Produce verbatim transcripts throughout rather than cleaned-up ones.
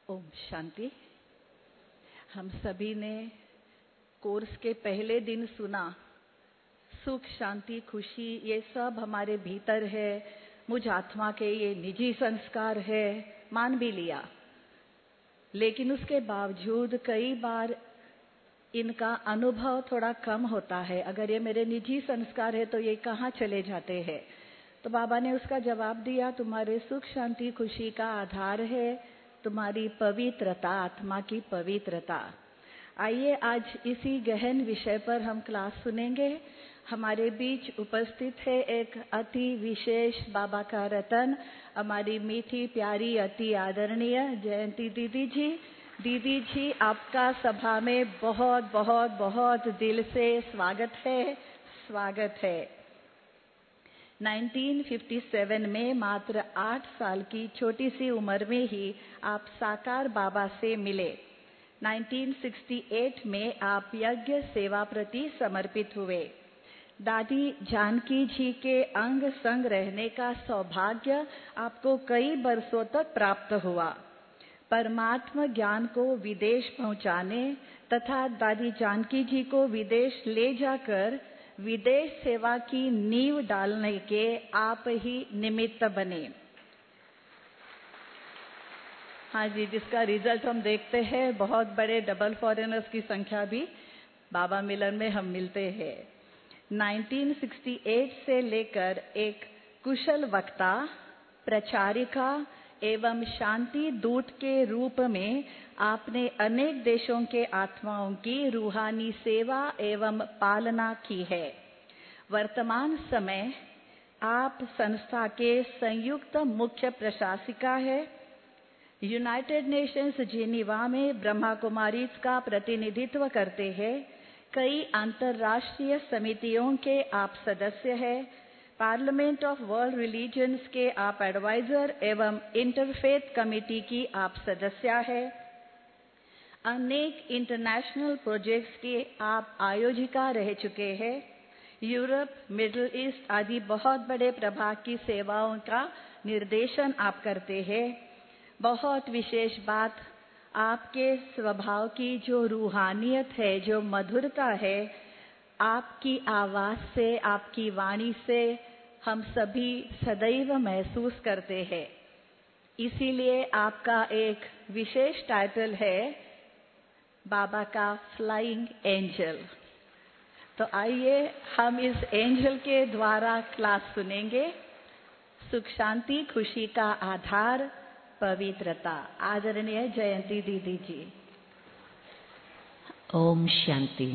ओम शांति। हम सभी ने कोर्स के पहले दिन सुना, सुख, शांति, खुशी ये सब हमारे भीतर है, मुझ आत्मा के ये निजी संस्कार है, मान भी लिया। लेकिन उसके बावजूद कई बार इनका अनुभव थोड़ा कम होता है। अगर ये मेरे निजी संस्कार है तो ये कहाँ चले जाते हैं? तो बाबा ने उसका जवाब दिया, तुम्हारे सुख, शांति, खुशी का आधार है तुम्हारी पवित्रता, आत्मा की पवित्रता। आइए आज इसी गहन विषय पर हम क्लास सुनेंगे। हमारे बीच उपस्थित है एक अति विशेष बाबा का रतन, हमारी मीठी प्यारी अति आदरणीय जयंती दीदी जी। दीदी जी, आपका सभा में बहुत बहुत बहुत दिल से स्वागत है, स्वागत है। उन्नीस सौ सत्तावन में मात्र आठ साल की छोटी सी उम्र में ही आप साकार बाबा से मिले। उन्नीस सौ अड़सठ में आप यज्ञ सेवा प्रति समर्पित हुए। दादी जानकी जी के अंग संग रहने का सौभाग्य आपको कई बरसों तक प्राप्त हुआ। परमात्मा ज्ञान को विदेश पहुंचाने तथा दादी जानकी जी को विदेश ले जाकर विदेश सेवा की नींव डालने के आप ही निमित्त बने। हाँ जी, जिसका रिजल्ट हम देखते हैं, बहुत बड़े डबल फॉरेनर्स की संख्या भी बाबा मिलन में हम मिलते हैं। उन्नीस सौ अड़सठ से लेकर एक कुशल वक्ता, प्रचारिका एवं शांति दूत के रूप में आपने अनेक देशों के आत्माओं की रूहानी सेवा एवं पालना की है। वर्तमान समय आप संस्था के संयुक्त मुख्य प्रशासिका है। यूनाइटेड नेशंस जिनीवा में ब्रह्मा कुमारीज का प्रतिनिधित्व करते हैं। कई अंतर्राष्ट्रीय समितियों के आप सदस्य हैं। पार्लियामेंट ऑफ वर्ल्ड रिलीजन्स के आप एडवाइजर एवं इंटरफेथ कमेटी की आप सदस्य हैं। अनेक इंटरनेशनल प्रोजेक्ट्स के आप आयोजिका रह चुके हैं। यूरोप, मिडिल ईस्ट आदि बहुत बड़े प्रभाग की सेवाओं का निर्देशन आप करते हैं। बहुत विशेष बात, आपके स्वभाव की जो रूहानियत है, जो मधुरता है, आपकी आवाज से, आपकी वाणी से हम सभी सदैव महसूस करते हैं। इसीलिए आपका एक विशेष टाइटल है बाबा का फ्लाइंग एंजल। तो आइए हम इस एंजल के द्वारा क्लास सुनेंगे। सुख, शांति, खुशी का आधार पवित्रता। आदरणीय जयंती दीदी जी। ओम शांति।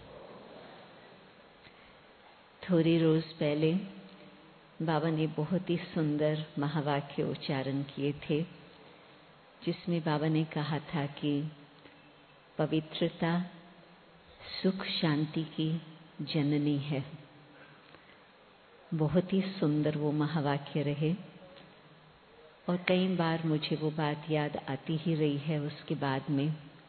थोड़ी रोज पहले बाबा ने बहुत ही सुंदर महावाक्य उच्चारण किए थे, जिसमें बाबा ने कहा था कि पवित्रता सुख शांति की जननी है। बहुत ही सुंदर वो महावाक्य रहे और कई बार मुझे वो बात याद आती ही रही है उसके बाद में।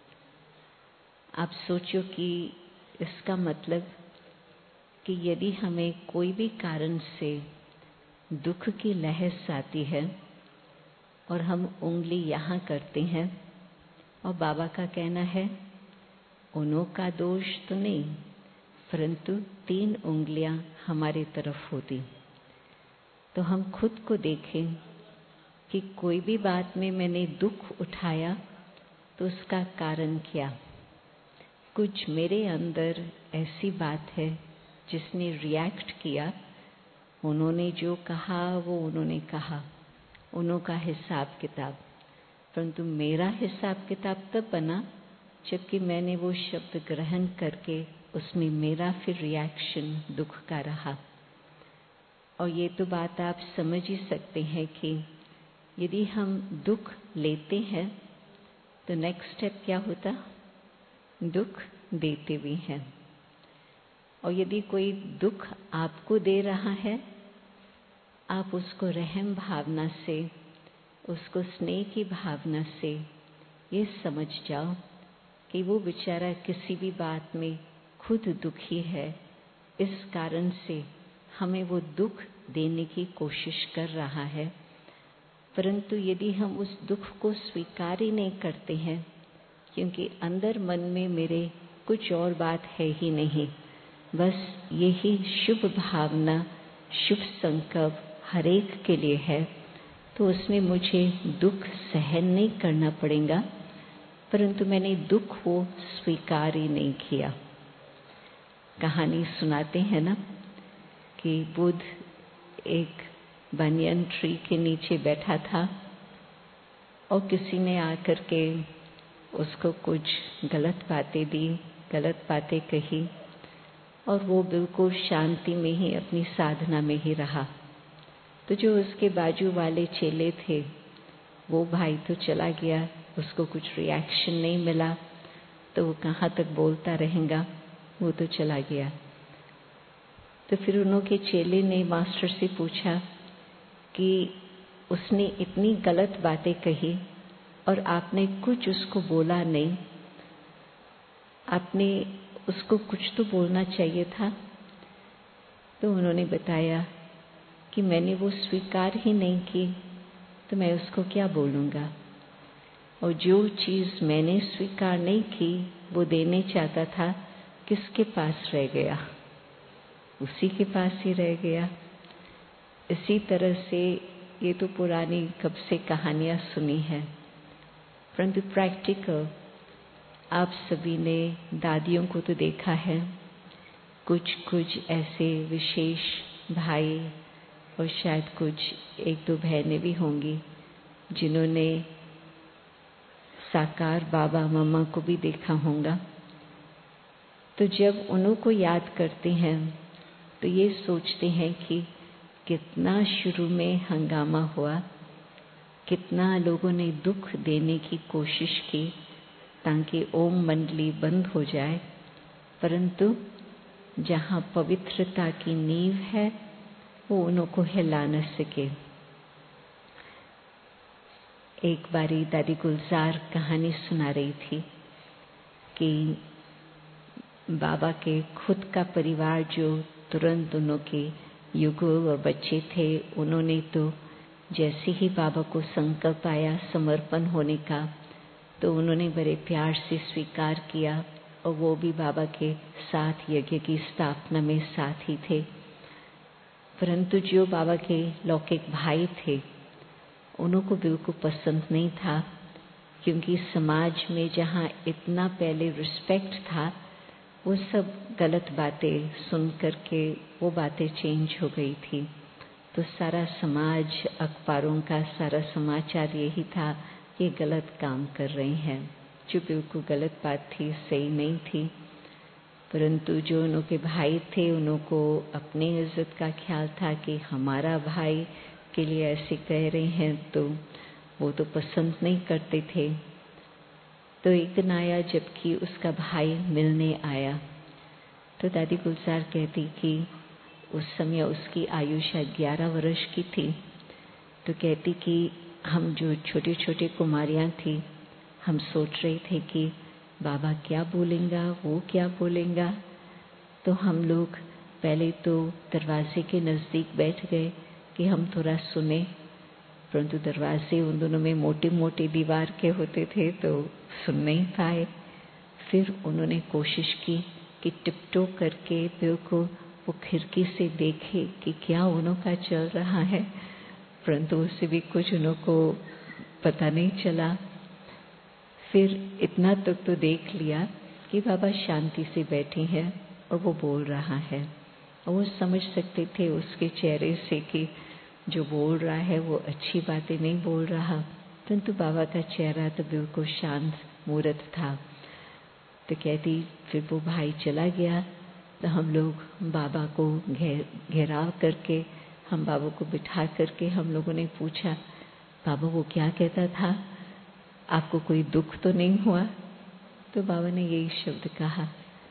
आप सोचो कि इसका मतलब कि यदि हमें कोई भी कारण से दुख की लहर आती है और हम उंगली यहाँ करते हैं और बाबा का कहना है उन्हों का दोष तो नहीं, परंतु तीन उंगलियां हमारी तरफ होती, तो हम खुद को देखें कि कोई भी बात में मैंने दुख उठाया तो उसका कारण क्या। कुछ मेरे अंदर ऐसी बात है जिसने रिएक्ट किया, उन्होंने जो कहा वो उन्होंने कहा, उन्हों का हिसाब किताब, परंतु मेरा हिसाब किताब तब बना जबकि मैंने वो शब्द ग्रहण करके उसमें मेरा फिर रिएक्शन दुख का रहा। और ये तो बात आप समझ ही सकते हैं कि यदि हम दुख लेते हैं तो नेक्स्ट स्टेप क्या होता, दुख देते भी हैं। और यदि कोई दुख आपको दे रहा है, आप उसको रहम भावना से, उसको स्नेह की भावना से ये समझ जाओ कि वो बेचारा किसी भी बात में खुद दुखी है, इस कारण से हमें वो दुख देने की कोशिश कर रहा है। परंतु यदि हम उस दुख को स्वीकार ही नहीं करते हैं, क्योंकि अंदर मन में मेरे कुछ और बात है ही नहीं, बस यही शुभ भावना, शुभ संकल्प हर एक के लिए है, तो उसमें मुझे दुख सहन नहीं करना पड़ेगा, परंतु मैंने दुख को स्वीकार ही नहीं किया। कहानी सुनाते हैं ना कि बुद्ध एक बनियन ट्री के नीचे बैठा था और किसी ने आकर के उसको कुछ गलत बातें दी, गलत बातें कही, और वो बिल्कुल शांति में ही अपनी साधना में ही रहा। तो जो उसके बाजू वाले चेले थे, वो भाई तो चला गया, उसको कुछ रिएक्शन नहीं मिला, तो वो कहाँ तक बोलता रहेगा, वो तो चला गया। तो फिर उन्होंने चेले ने मास्टर से पूछा कि उसने इतनी गलत बातें कही और आपने कुछ उसको बोला नहीं, आपने उसको कुछ तो बोलना चाहिए था। तो उन्होंने बताया कि मैंने वो स्वीकार ही नहीं की, तो मैं उसको क्या बोलूँगा। और जो चीज़ मैंने स्वीकार नहीं की, वो देने चाहता था, किसके पास रह गया? उसी के पास ही रह गया। इसी तरह से ये तो पुरानी कब से कहानियाँ सुनी है, परंतु प्रैक्टिकल आप सभी ने दादियों को तो देखा है, कुछ कुछ ऐसे विशेष भाई और शायद कुछ एक दो बहनें भी होंगी जिन्होंने साकार बाबा मम्मा को भी देखा होगा। तो जब उन्हों को याद करते हैं तो ये सोचते हैं कि कितना शुरू में हंगामा हुआ, कितना लोगों ने दुख देने की कोशिश की ताकि ओम मंडली बंद हो जाए, परंतु जहाँ पवित्रता की नींव है वो उन्हों को हिला न सके। एक बारी दादी गुलजार कहानी सुना रही थी कि बाबा के खुद का परिवार जो तुरंत उन्हों के युगल और बच्चे थे, उन्होंने तो जैसे ही बाबा को संकल्प आया समर्पण होने का, तो उन्होंने बड़े प्यार से स्वीकार किया और वो भी बाबा के साथ यज्ञ की स्थापना में साथ ही थे। परंतु जो बाबा के लौकिक भाई थे, उनको बिल्कुल पसंद नहीं था, क्योंकि समाज में जहाँ इतना पहले रिस्पेक्ट था, वो सब गलत बातें सुन करके वो बातें चेंज हो गई थी। तो सारा समाज, अखबारों का सारा समाचार यही था कि गलत काम कर रहे हैं, जो बिल्कुल गलत बात थी, सही नहीं थी। परंतु जो उनके भाई थे, उनको अपने इज्जत का ख्याल था कि हमारा भाई के लिए ऐसे कह रहे हैं, तो वो तो पसंद नहीं करते थे। तो एक दिन आया जबकि उसका भाई मिलने आया, तो दादी गुलजार कहती कि उस समय उसकी आयु शायद ग्यारह वर्ष की थी। तो कहती कि हम जो छोटे छोटे कुमारियाँ थी, हम सोच रहे थे कि बाबा क्या बोलेंगा, वो क्या बोलेंगा। तो हम लोग पहले तो दरवाजे के नज़दीक बैठ गए कि हम थोड़ा सुने, परंतु दरवाजे उन दोनों में मोटे मोटे दीवार के होते थे, तो सुन नहीं पाए। फिर उन्होंने कोशिश की कि टिपटो करके बिल्कुल वो खिड़की से देखे कि क्या उन्हों का चल रहा है, परंतु उससे भी कुछ उन्हों को पता नहीं चला। फिर इतना तक तो देख लिया कि बाबा शांति से बैठे हैं और वो बोल रहा है, और वो समझ सकते थे उसके चेहरे से कि जो बोल रहा है वो अच्छी बातें नहीं बोल रहा, परंतु बाबा का चेहरा तो बिल्कुल शांत मूर्त था। तो कहती फिर वो भाई चला गया, तो हम लोग बाबा को घेर घेराव करके हम बाबा को बिठा करके हम लोगों ने पूछा, बाबा वो क्या कहता था, आपको कोई दुख तो नहीं हुआ? तो बाबा ने यही शब्द कहा,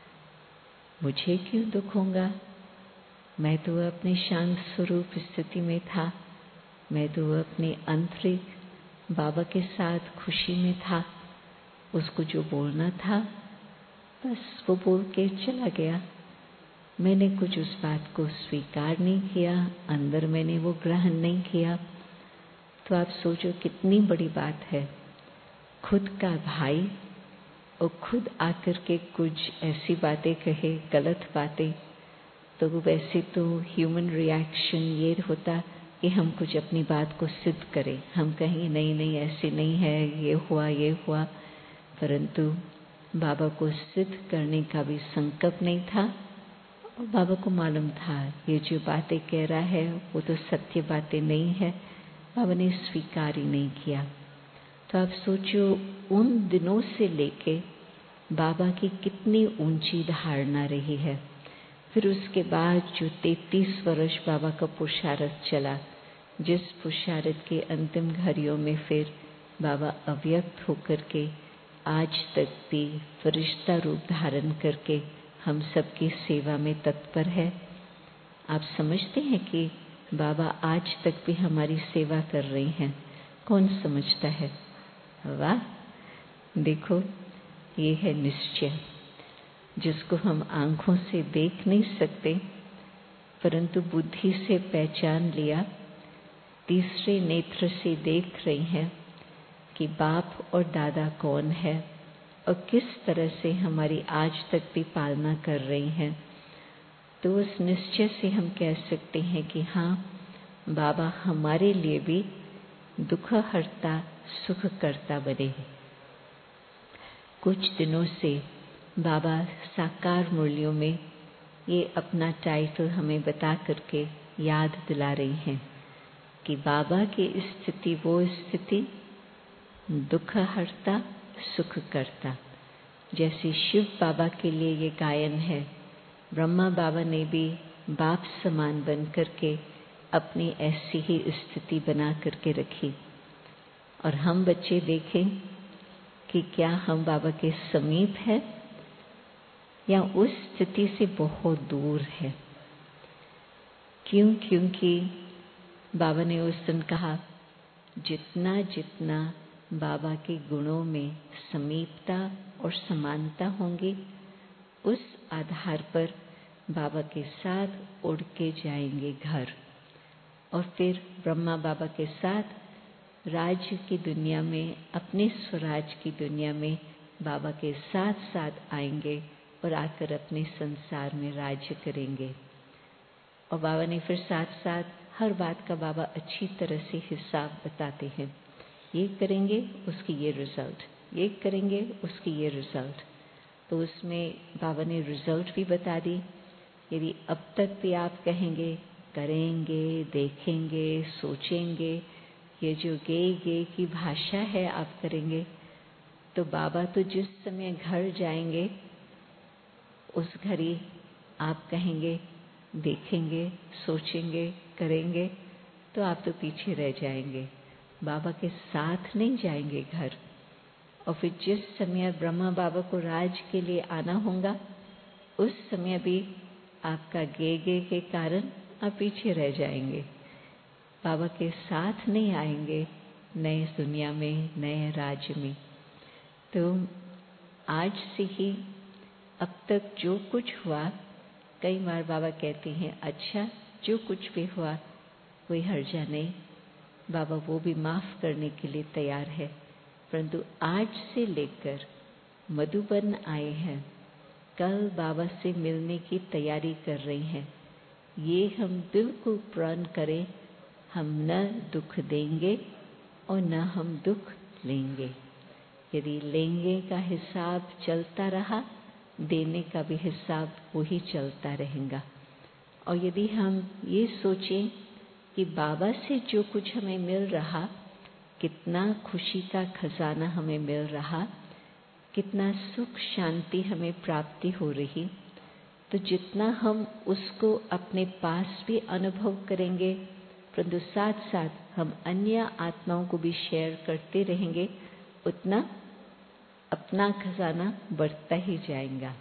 मुझे क्यों दुख होगा, मैं तो अपने शांत स्वरूप स्थिति में था, मैं तो अपने आंतरिक बाबा के साथ खुशी में था। उसको जो बोलना था बस वो बोल के चला गया। मैंने कुछ उस बात को स्वीकार नहीं किया, अंदर मैंने वो ग्रहण नहीं किया। तो आप सोचो कितनी बड़ी बात है, खुद का भाई और खुद आकर के कुछ ऐसी बातें कहे, गलत बातें। तो वैसे तो ह्यूमन रिएक्शन ये होता कि हम कुछ अपनी बात को सिद्ध करें, हम कहें नहीं नहीं ऐसे नहीं है, ये हुआ ये हुआ। परंतु बाबा को सिद्ध करने का भी संकल्प नहीं था और बाबा को मालूम था ये जो बातें कह रहा है वो तो सत्य बातें नहीं है। बाबा ने स्वीकार ही नहीं किया। तो आप सोचो उन दिनों से लेके बाबा की कितनी ऊंची धारणा रही है। फिर उसके बाद जो तैंतीस वर्ष बाबा का पुरुषार्थ चला, जिस पुरुषार्थ के अंतिम घड़ियों में फिर बाबा अव्यक्त होकर के आज तक भी फरिश्ता रूप धारण करके हम सबकी सेवा में तत्पर है। आप समझते हैं कि बाबा आज तक भी हमारी सेवा कर रही हैं। कौन समझता है? वाह! देखो ये है निश्चय, जिसको हम आंखों से देख नहीं सकते परंतु बुद्धि से पहचान लिया, तीसरे नेत्र से देख रही हैं कि बाप और दादा कौन है और किस तरह से हमारी आज तक भी पालना कर रही हैं। तो उस निश्चय से हम कह सकते हैं कि हाँ, बाबा हमारे लिए भी दुख हरता सुख करता बने हैं। कुछ दिनों से बाबा साकार मुरलियों में ये अपना टाइटल हमें बता करके याद दिला रही हैं कि बाबा की स्थिति वो स्थिति दुख हरता सुख करता। जैसे शिव बाबा के लिए ये गायन है, ब्रह्मा बाबा ने भी बाप समान बन करके अपनी ऐसी ही स्थिति बना करके रखी। और हम बच्चे देखें कि क्या हम बाबा के समीप है या उस स्थिति से बहुत दूर है। क्यों? क्योंकि बाबा ने उस दिन कहा जितना जितना बाबा के गुणों में समीपता और समानता होंगी, उस आधार पर बाबा के साथ उड़ के जाएंगे घर। और फिर ब्रह्मा बाबा के साथ राज्य की दुनिया में, अपने स्वराज की दुनिया में बाबा के साथ साथ आएंगे और आकर अपने संसार में राज्य करेंगे। और बाबा ने फिर साथ साथ हर बात का बाबा अच्छी तरह से हिसाब बताते हैं। ये करेंगे उसकी ये रिजल्ट, ये करेंगे उसकी ये रिजल्ट। तो उसमें बाबा ने रिजल्ट भी बता दी। यदि अब तक भी आप कहेंगे करेंगे, देखेंगे, सोचेंगे, ये जो गे गे की भाषा है आप करेंगे, तो बाबा तो जिस समय घर जाएंगे उस घड़ी आप कहेंगे देखेंगे, सोचेंगे, करेंगे, तो आप तो पीछे रह जाएंगे, बाबा के साथ नहीं जाएंगे घर। और फिर जिस समय ब्रह्मा बाबा को राज के लिए आना होगा, उस समय भी आपका गे गे के कारण आप पीछे रह जाएंगे, बाबा के साथ नहीं आएंगे नए दुनिया में, नए राज्य में। तो आज से ही अब तक जो कुछ हुआ, कई बार बाबा कहते हैं अच्छा जो कुछ भी हुआ कोई हर्जा नहीं, बाबा वो भी माफ़ करने के लिए तैयार है। परंतु आज से लेकर मधुबन आए हैं, कल बाबा से मिलने की तैयारी कर रही हैं, ये हम बिल्कुल प्रण करें, हम न दुख देंगे और न हम दुख लेंगे। यदि लेंगे का हिसाब चलता रहा, देने का भी हिसाब वही चलता रहेगा। और यदि हम ये सोचें कि बाबा से जो कुछ हमें मिल रहा, कितना खुशी का खजाना हमें मिल रहा, कितना सुख शांति हमें प्राप्ति हो रही, तो जितना हम उसको अपने पास भी अनुभव करेंगे, परंतु साथ साथ हम अन्य आत्माओं को भी शेयर करते रहेंगे, उतना अपना खजाना बढ़ता ही जाएगा।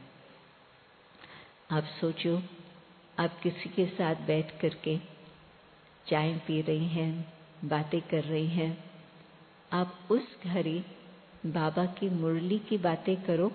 आप सोचो, आप किसी के साथ बैठ करके चाय पी रही हैं, बातें कर रही हैं, आप उस घड़ी बाबा की मुरली की बातें करो,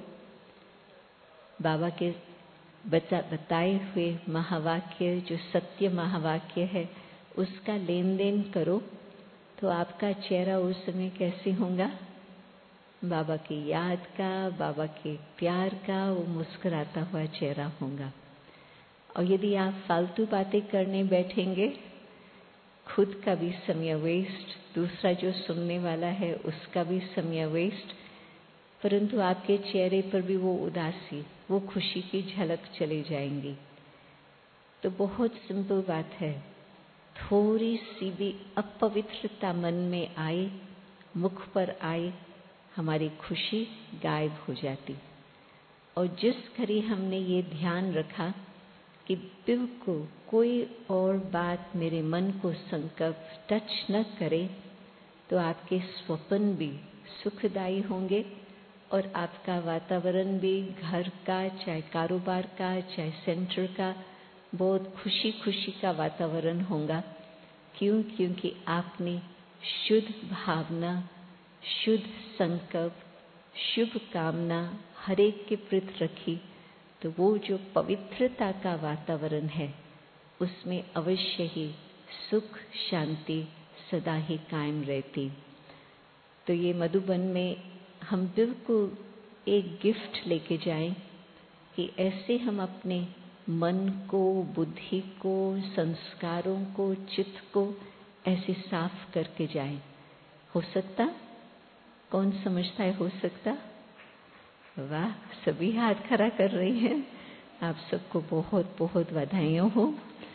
बाबा के बता बताए हुए महावाक्य जो सत्य महावाक्य है उसका लेन देन करो, तो आपका चेहरा उस समय कैसे होगा? बाबा की याद का, बाबा के प्यार का वो मुस्कुराता हुआ चेहरा होगा। और यदि आप फालतू बातें करने बैठेंगे, खुद का भी समय वेस्ट, दूसरा जो सुनने वाला है उसका भी समय वेस्ट, परंतु आपके चेहरे पर भी वो उदासी, वो खुशी की झलक चली जाएंगी। तो बहुत सिंपल बात है, थोड़ी सी भी अपवित्रता मन में आए, मुख पर आए, हमारी खुशी गायब हो जाती। और जिस घड़ी हमने ये ध्यान रखा कि बिल्कुल कोई और बात मेरे मन को संकल्प टच न करे, तो आपके स्वप्न भी सुखदायी होंगे और आपका वातावरण भी घर का, चाहे कारोबार का, चाहे सेंटर का, बहुत खुशी खुशी का वातावरण होगा। क्यों? क्योंकि आपने शुद्ध भावना, शुद्ध संकल्प, शुभ कामना हर एक के प्रति रखी। तो वो जो पवित्रता का वातावरण है, उसमें अवश्य ही सुख शांति सदा ही कायम रहती। तो ये मधुबन में हम बिल्कुल एक गिफ्ट लेके जाएं कि ऐसे हम अपने मन को, बुद्धि को, संस्कारों को, चित्त को ऐसे साफ करके जाएं। हो सकता? कौन समझता है हो सकता? वाह, सभी हाथ खड़ा कर रही हैं। आप सबको बहुत बहुत बधाइयाँ हो।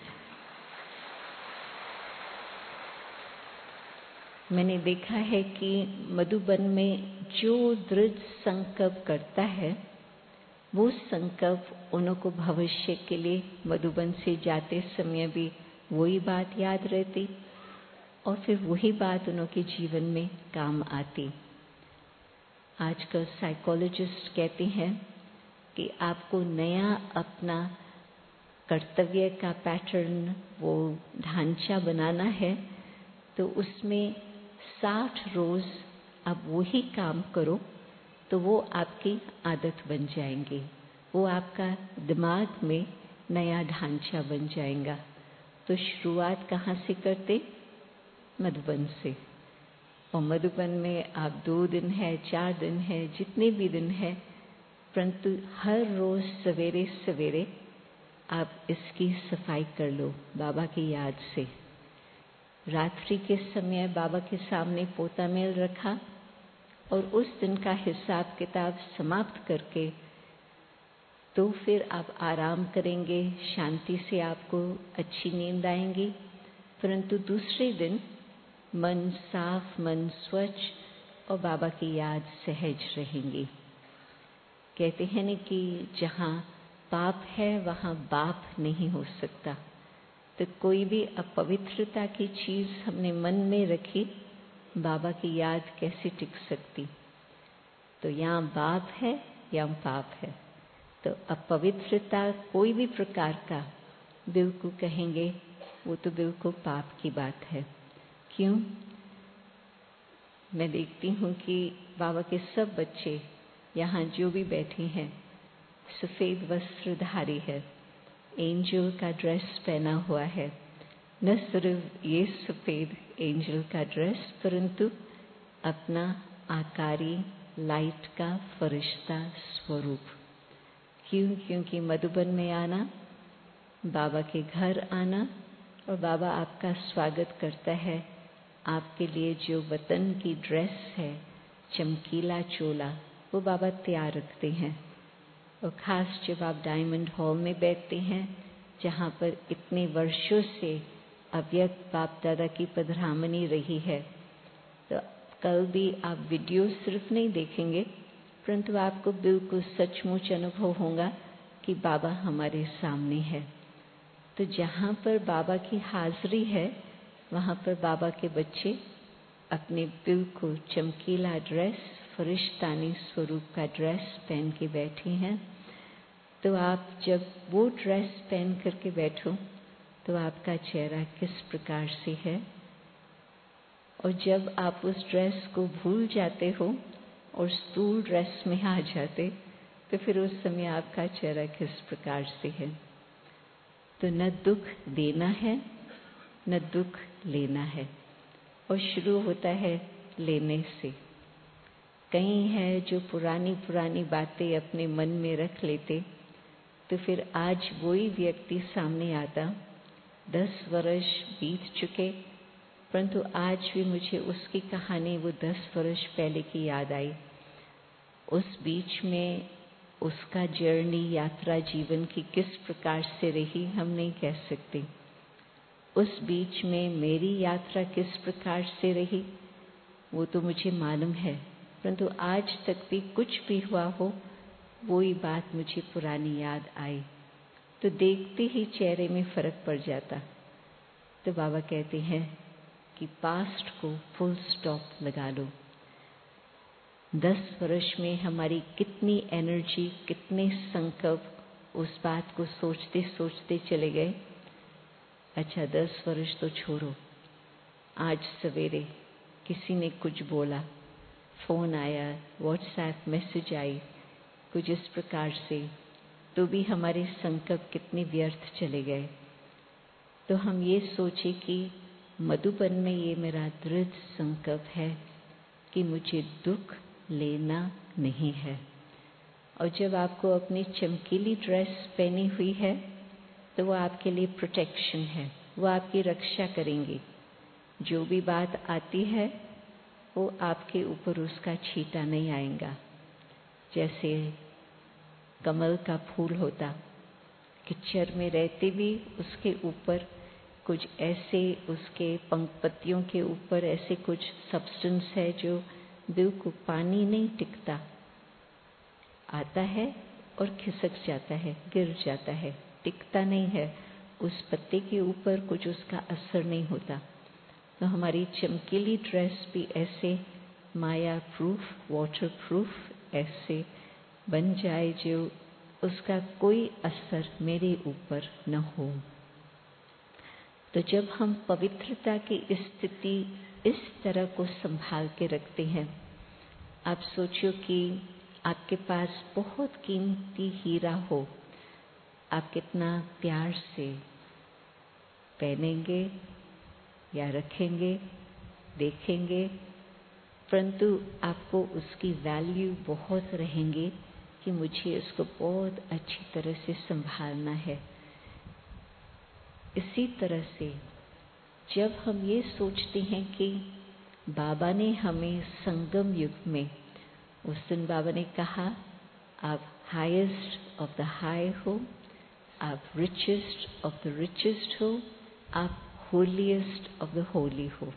मैंने देखा है कि मधुबन में जो दृढ़ संकल्प करता है, वो संकल्प उन्हों को भविष्य के लिए मधुबन से जाते समय भी वही बात याद रहती और फिर वही बात उन्हों के जीवन में काम आती। आजकल साइकोलॉजिस्ट कहते हैं कि आपको नया अपना कर्तव्य का पैटर्न, वो ढांचा बनाना है, तो उसमें साठ रोज आप वही काम करो तो वो आपकी आदत बन जाएंगी, वो आपका दिमाग में नया ढांचा बन जाएगा। तो शुरुआत कहाँ से करते? मधुबन से। और मधुबन में आप दो दिन है, चार दिन है, जितने भी दिन है, परंतु हर रोज सवेरे सवेरे आप इसकी सफाई कर लो बाबा की याद से। रात्रि के समय बाबा के सामने पोता मेल रखा और उस दिन का हिसाब किताब समाप्त करके तो फिर आप आराम करेंगे, शांति से आपको अच्छी नींद आएंगी। परंतु दूसरे दिन मन साफ, मन स्वच्छ और बाबा की याद सहज रहेंगी। कहते हैं न कि जहाँ पाप है वहाँ बाप नहीं हो सकता। तो कोई भी अपवित्रता की चीज हमने मन में रखी, बाबा की याद कैसे टिक सकती? तो यहाँ बाप है या पाप है। तो अपवित्रता कोई भी प्रकार का बिल्कुल कहेंगे वो तो बिल्कुल पाप की बात है। क्यों? मैं देखती हूँ कि बाबा के सब बच्चे यहाँ जो भी बैठे हैं सफेद वस्त्रधारी है, एंजल का ड्रेस पहना हुआ है। न सिर्फ ये सफेद एंजल का ड्रेस, परंतु अपना आकारी लाइट का फरिश्ता स्वरूप। क्यों? क्योंकि मधुबन में आना, बाबा के घर आना और बाबा आपका स्वागत करता है। आपके लिए जो वतन की ड्रेस है, चमकीला चोला, वो बाबा तैयार रखते हैं। और खास जब आप डायमंड हॉल में बैठते हैं, जहाँ पर इतने वर्षों से अव्यक्त बाप दादा की पधरामनी रही है, तो कल भी आप वीडियो सिर्फ नहीं देखेंगे, परंतु आपको बिल्कुल सचमुच अनुभव होगा कि बाबा हमारे सामने है। तो जहाँ पर बाबा की हाजिरी है, वहाँ पर बाबा के बच्चे अपने बिल्कुल चमकीला ड्रेस, फरिश्तानी स्वरूप का ड्रेस पहन के बैठे हैं। तो आप जब वो ड्रेस पहन करके बैठो तो आपका चेहरा किस प्रकार से है, और जब आप उस ड्रेस को भूल जाते हो और स्थूल ड्रेस में आ जाते तो फिर उस समय आपका चेहरा किस प्रकार से है। तो न दुख देना है, न दुख लेना है। और शुरू होता है लेने से। कई है जो पुरानी पुरानी बातें अपने मन में रख लेते, तो फिर आज वही व्यक्ति सामने आता, दस वर्ष बीत चुके, परंतु आज भी मुझे उसकी कहानी वो दस वर्ष पहले की याद आई। उस बीच में उसका जर्नी, यात्रा जीवन की किस प्रकार से रही हम नहीं कह सकते। उस बीच में मेरी यात्रा किस प्रकार से रही वो तो मुझे मालूम है, परंतु आज तक भी कुछ भी हुआ हो वही बात मुझे पुरानी याद आई, तो देखते ही चेहरे में फर्क पड़ जाता। तो बाबा कहते हैं कि पास्ट को फुल स्टॉप लगा लो। दस वर्ष में हमारी कितनी एनर्जी, कितने संकल्प उस बात को सोचते सोचते चले गए। अच्छा, दस वर्ष तो छोड़ो, आज सवेरे किसी ने कुछ बोला, फोन आया, व्हाट्सएप मैसेज आई, कुछ इस प्रकार से, तो भी हमारे संकल्प कितने व्यर्थ चले गए। तो हम ये सोचे कि मधुबन में ये मेरा दृढ़ संकल्प है कि मुझे दुख लेना नहीं है। और जब आपको अपनी चमकीली ड्रेस पहनी हुई है तो वो आपके लिए प्रोटेक्शन है, वो आपकी रक्षा करेंगी। जो भी बात आती है वो आपके ऊपर उसका छींटा नहीं आएगा। जैसे कमल का फूल होता, कीचड़ में रहते भी उसके ऊपर कुछ ऐसे, उसके पंख पत्तियों के ऊपर ऐसे कुछ सब्सटेंस है जो बिल्कुल पानी नहीं टिकता, आता है और खिसक जाता है, गिर जाता है, टिकता नहीं है। उस पत्ते के ऊपर कुछ उसका असर नहीं होता। तो हमारी चमकीली ड्रेस भी ऐसे माया प्रूफ, वाटर प्रूफ ऐसे बन जाए जो उसका कोई असर मेरे ऊपर न हो। तो जब हम पवित्रता की स्थिति इस तरह को संभाल के रखते हैं, आप सोचो कि आपके पास बहुत कीमती हीरा हो, आप कितना प्यार से पहनेंगे या रखेंगे, देखेंगे, परंतु आपको उसकी वैल्यू बहुत रहेंगे कि मुझे उसको बहुत अच्छी तरह से संभालना है। इसी तरह से जब हम ये सोचते हैं कि बाबा ने हमें संगम युग में, उस दिन बाबा ने कहा आप हाईएस्ट ऑफ द हाई हो, आप रिचेस्ट ऑफ द रिचेस्ट हो, आप होलीएस्ट ऑफ द होली हो।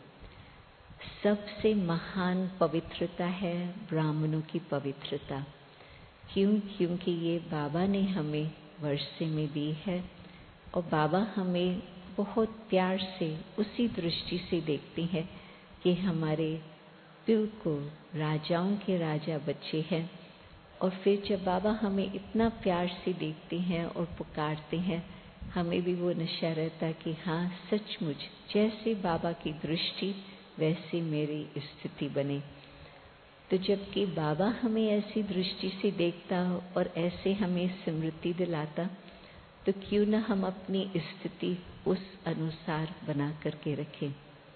सबसे महान पवित्रता है ब्राह्मणों की पवित्रता। क्यों? क्योंकि ये बाबा ने हमें वर्षे में दी है और बाबा हमें बहुत प्यार से उसी दृष्टि से देखते हैं कि हमारे बिल्कुल राजाओं के राजा बच्चे हैं। और फिर जब बाबा हमें इतना प्यार से देखते हैं और पुकारते हैं, हमें भी वो नशा रहता कि हाँ सचमुच जैसे बाबा की दृष्टि वैसे मेरी स्थिति बने। तो जबकि बाबा हमें ऐसी दृष्टि से देखता और ऐसे हमें स्मृति दिलाता, तो क्यों न हम अपनी स्थिति उस अनुसार बना करके रखें।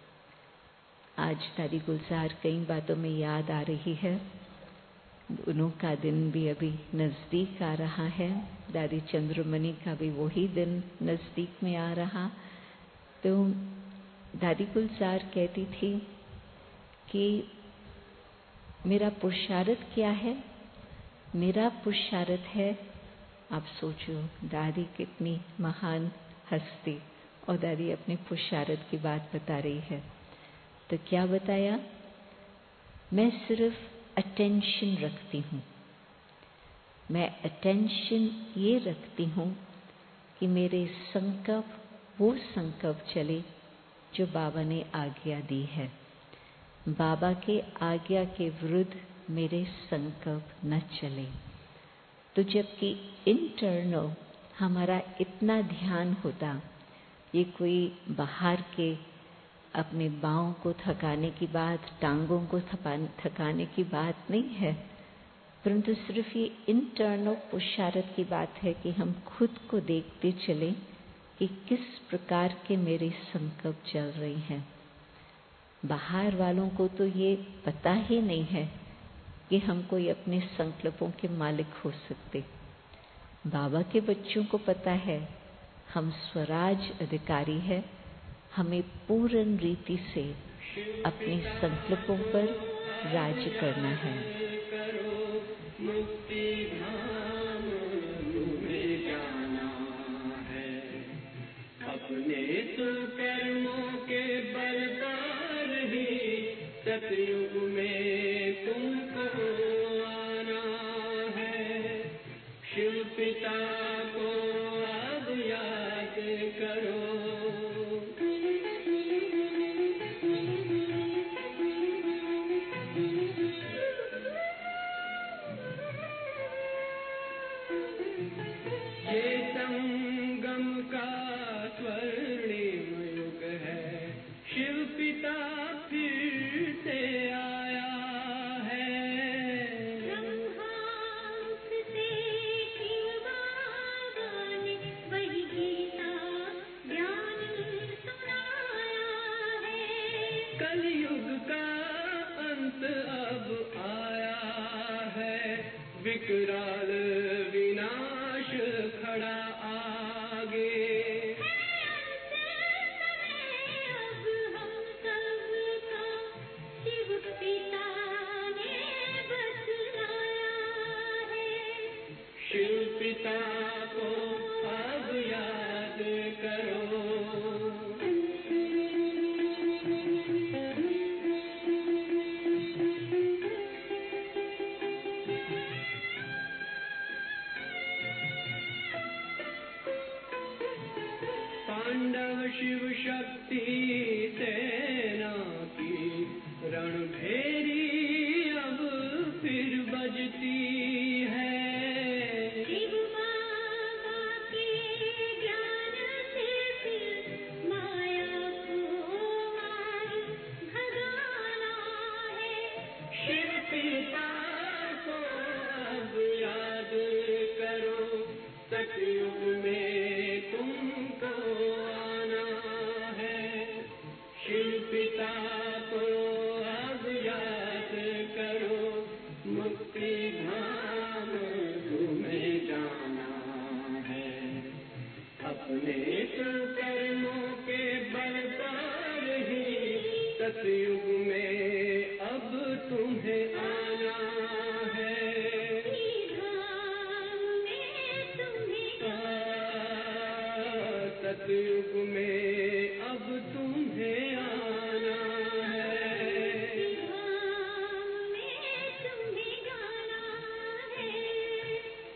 आज दादी गुलजार कई बातों में याद आ रही है। उनों का दिन भी अभी नज़दीक आ रहा है, दादी चंद्रमणि का भी वही दिन नज़दीक में आ रहा। तो दादी गुलजार कहती थी कि मेरा पुरुषार्थ क्या है? मेरा पुरुषार्थ है, आप सोचो दादी कितनी महान हस्ती, और दादी अपने पुरुषार्थ की बात बता रही है। तो क्या बताया? मैं सिर्फ अटेंशन रखती हूँ। मैं अटेंशन ये रखती हूँ कि मेरे संकल्प वो संकल्प चले जो बाबा ने आज्ञा दी है। बाबा के आज्ञा के विरुद्ध मेरे संकल्प न चले। तो जबकि इंटरनल हमारा इतना ध्यान होता, ये कोई बाहर के अपने बाहों को थकाने की बात, टांगों को थकाने की बात नहीं है, परंतु सिर्फ ये इंटरनल पुरुषार्थ की बात है कि हम खुद को देखते चले कि किस प्रकार के मेरे संकल्प चल रहे हैं। बाहर वालों को तो ये पता ही नहीं है कि हम कोई अपने संकल्पों के मालिक हो सकते। बाबा के बच्चों को पता है हम स्वराज अधिकारी है, हमें पूर्ण रीति से अपने संकल्पों पर राज्य करना है। मुक्ति धाम तुम्हें जाना है, अपने सुकर्मों के बल पर ही सतयुग में तुमको आना है। शिव पिता को अब याद करो, ये संगम का स्वर्णिम युग है, शिव पिता फिर से आया है। ब्रह्मा से शिव बाबा ने वही गीता ज्ञान सुनाया है। कलयुग का अंत अब आया है, विकराल विनाश खड़ा आगे। अब हम सबका शिव पिता ने बतलाया है। शिव पिता को अब याद करो, पांडव शिव शक्ति सेना की रणभेरी अब फिर बजती है। शिव बाबा के ज्ञान से फिर माया को मार भगाना है। शिव पिता को अब याद करो, सतयुग में तुमको आना है। शिव पिता को अब याद करो, मुक्ति धाम तुम्हें जाना है। अपने कर्मों के बल पर ही सतयुग में अब तुम्हें आना है। धाम में तुम्हें सतयुग में अब तुम्हें आना है। धाम में तुम्हें जाना है।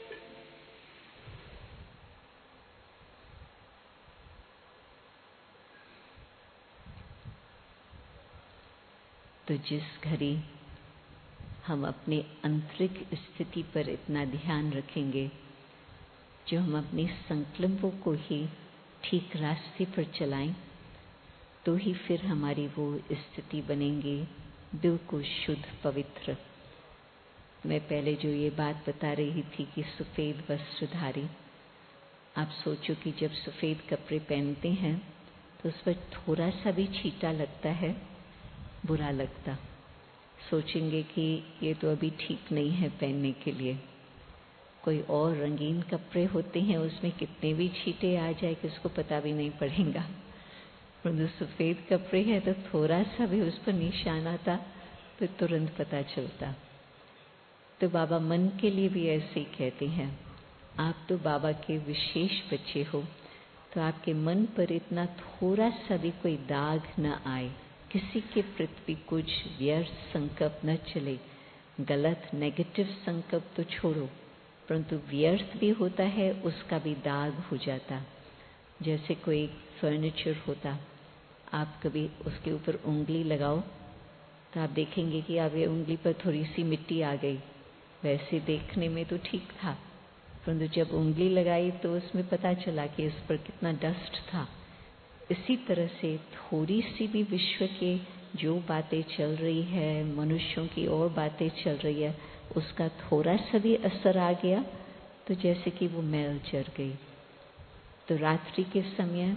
तो जिस घड़ी हम अपने आंतरिक स्थिति पर इतना ध्यान रखेंगे, जो हम अपने संकल्पों को ही ठीक रास्ते पर चलाएं, तो ही फिर हमारी वो स्थिति बनेंगी बिल्कुल शुद्ध पवित्र। मैं पहले जो ये बात बता रही थी कि सफ़ेद वस्त्रधारी, आप सोचो कि जब सफ़ेद कपड़े पहनते हैं तो उस पर थोड़ा सा भी छींटा लगता है, बुरा लगता। सोचेंगे कि ये तो अभी ठीक नहीं है पहनने के लिए। कोई और रंगीन कपड़े होते हैं, उसमें कितने भी छींटे आ जाए कि उसको पता भी नहीं पड़ेगा। पर जो सफ़ेद कपड़े हैं तो थोड़ा सा भी उस पर निशान आता तो तुरंत पता चलता। तो बाबा मन के लिए भी ऐसे ही कहते हैं, आप तो बाबा के विशेष बच्चे हो, तो आपके मन पर इतना थोड़ा सा भी कोई दाग न आए, किसी के प्रति भी कुछ व्यर्थ संकल्प न चले। गलत नेगेटिव संकल्प तो छोड़ो, परंतु व्यर्थ भी होता है, उसका भी दाग हो जाता। जैसे कोई फर्नीचर होता, आप कभी उसके ऊपर उंगली लगाओ तो आप देखेंगे कि आप ये उंगली पर थोड़ी सी मिट्टी आ गई। वैसे देखने में तो ठीक था, परंतु जब उंगली लगाई तो उसमें पता चला कि इस पर कितना डस्ट था। इसी तरह से थोड़ी सी भी विश्व के जो बातें चल रही है, मनुष्यों की और बातें चल रही है, उसका थोड़ा सा भी असर आ गया तो जैसे कि वो मैल चढ़ गई। तो रात्रि के समय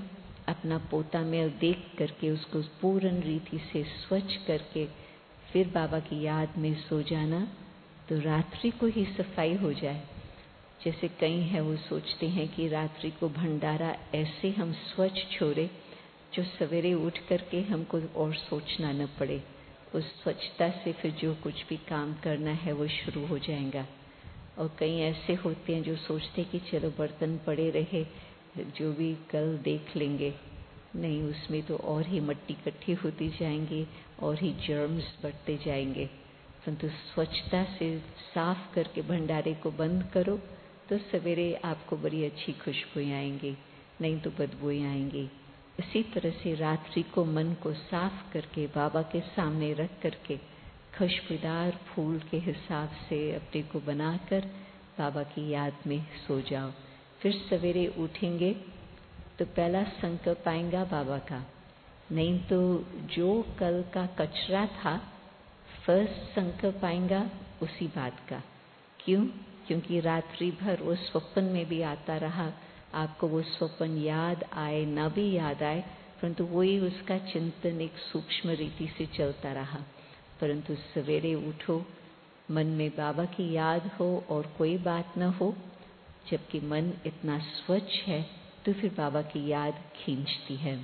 अपना पोता मेल देख करके उसको पूर्ण रीति से स्वच्छ करके फिर बाबा की याद में सो जाना, तो रात्रि को ही सफाई हो जाए। जैसे कई हैं वो सोचते हैं कि रात्रि को भंडारा ऐसे हम स्वच्छ छोड़े जो सवेरे उठ करके हमको और सोचना न पड़े। उस स्वच्छता से फिर जो कुछ भी काम करना है वो शुरू हो जाएगा। और कई ऐसे होते हैं जो सोचते हैं कि चलो बर्तन पड़े रहे, जो भी कल देख लेंगे। नहीं, उसमें तो और ही मिट्टी इकट्ठी होती जाएंगी और ही जर्म्स बढ़ते जाएंगे। परंतु स्वच्छता से साफ करके भंडारे को बंद करो तो सवेरे आपको बड़ी अच्छी खुशबुएं आएंगी, नहीं तो बदबुएं आएंगी। इसी तरह से रात्रि को मन को साफ करके बाबा के सामने रख करके खुशबूदार फूल के हिसाब से अपने को बनाकर बाबा की याद में सो जाओ। फिर सवेरे उठेंगे तो पहला संकल्प आएगा बाबा का, नहीं तो जो कल का कचरा था फर्स्ट संकल्प आएगा उसी बात का। क्यों? क्योंकि रात्रि भर वो स्वप्न में भी आता रहा, आपको वो स्वप्न याद आए ना भी याद आए, परंतु वही उसका चिंतन एक सूक्ष्म रीति से चलता रहा। परंतु सवेरे उठो, मन में बाबा की याद हो और कोई बात न हो, जबकि मन इतना स्वच्छ है तो फिर बाबा की याद खींचती है।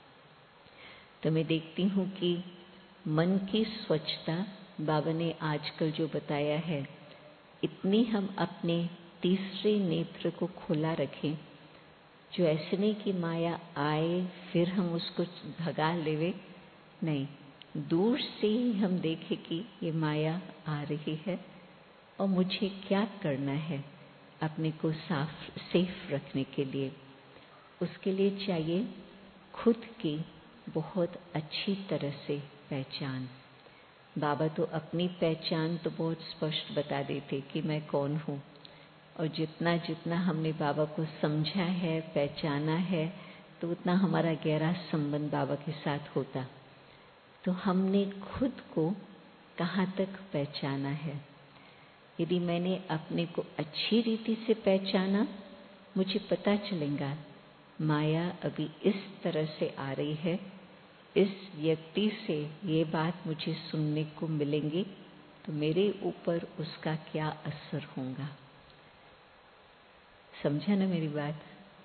तो मैं देखती हूँ कि मन की स्वच्छता बाबा ने आजकल जो बताया है, इतनी हम अपने तीसरे नेत्र को खुला रखें, जो ऐसे नहीं कि माया आए फिर हम उसको भगा लेवे, नहीं, दूर से ही हम देखें कि ये माया आ रही है और मुझे क्या करना है अपने को साफ सेफ रखने के लिए। उसके लिए चाहिए खुद की बहुत अच्छी तरह से पहचान। बाबा तो अपनी पहचान तो बहुत स्पष्ट बता देते कि मैं कौन हूँ, और जितना जितना हमने बाबा को समझा है, पहचाना है, तो उतना हमारा गहरा संबंध बाबा के साथ होता। तो हमने खुद को कहाँ तक पहचाना है? यदि मैंने अपने को अच्छी रीति से पहचाना, मुझे पता चलेगा माया अभी इस तरह से आ रही है, इस व्यक्ति से ये बात मुझे सुनने को मिलेंगी, तो मेरे ऊपर उसका क्या असर होगा। समझा ना मेरी बात?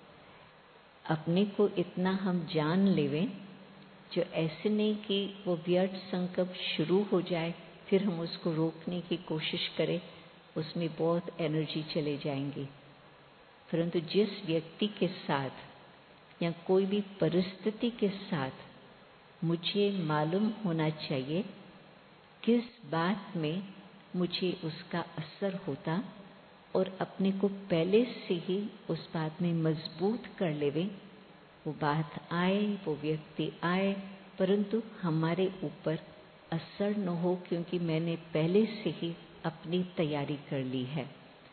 अपने को इतना हम जान लेवें, जो ऐसे नहीं कि वो व्यर्थ संकल्प शुरू हो जाए फिर हम उसको रोकने की कोशिश करें, उसमें बहुत एनर्जी चले जाएंगी। परंतु जिस व्यक्ति के साथ या कोई भी परिस्थिति के साथ मुझे मालूम होना चाहिए किस बात में मुझे उसका असर होता, और अपने को पहले से ही उस बात में मजबूत कर लेवे, वो बात आए, वो व्यक्ति आए, परंतु हमारे ऊपर असर न हो, क्योंकि मैंने पहले से ही अपनी तैयारी कर ली है।